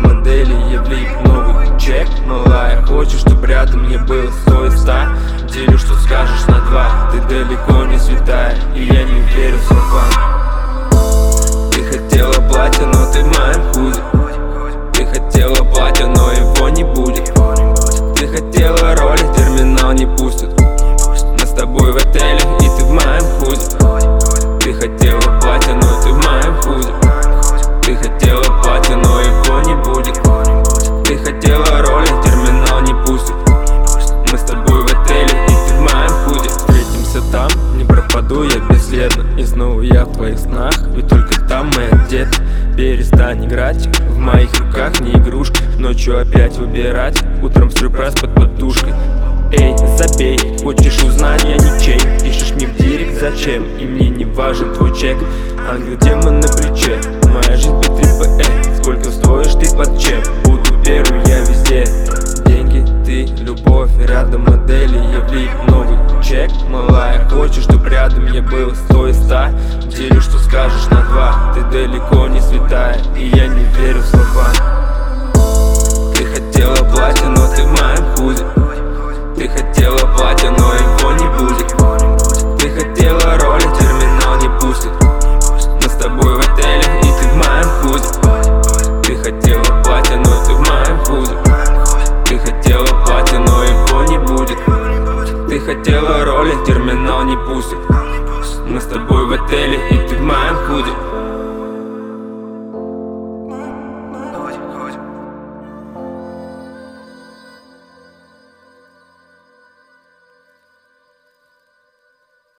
модели, я влип новый чек. Малая, хочешь, чтоб рядом мне было 100 из 100? Делю, что скажешь на 2. Ты далеко не святая, и я не верю в слова. Ты хотела платье, но ты в моем худи. Ты хотела платье, но его не будет. Ты хотела роли, терминал не пустит. Мы с тобой в отеле, и ты в моем худи. Ты хотела платье, но ты в моем худи. Ты хотела платье, но его не будет. Ты хотела роли, терминал не пустит. Мы с тобой в отеле, и ты в моем худи. Встретимся там, не пропаду я бесследно. И снова я в твоих снах, ведь только там мы одеты. Перестань играть, в моих руках не игрушка. Ночью опять выбирать, утром сюрприз под подушкой. Эй, забей, хочешь узнать, я ничей. Пишешь мне в директ, зачем, и мне не важен твой чек. Ангел-демон на плече, моя жизнь без ТП. Сколько стоишь ты под чем, буду первый я везде. Деньги, ты, любовь, рядом модели, я влип новый чек. Малая, хочешь, чтоб рядом я был 100 из 100? Делю, что скажешь на 2. Ты далеко не святая, и я не верю в слова. Ты хотела платье, но ты в моем худи. Ты хотела платье, но его не будет. Ты хотела роли, терминал не пустит. Мы с тобой в отеле, и ты в моем худи. Ты хотела платье, но ты в моем худи. Ты хотела платье, но его не будет. Ты хотела роли, терминал не пустит. Мы с тобой в отеле, и ты в моем худи.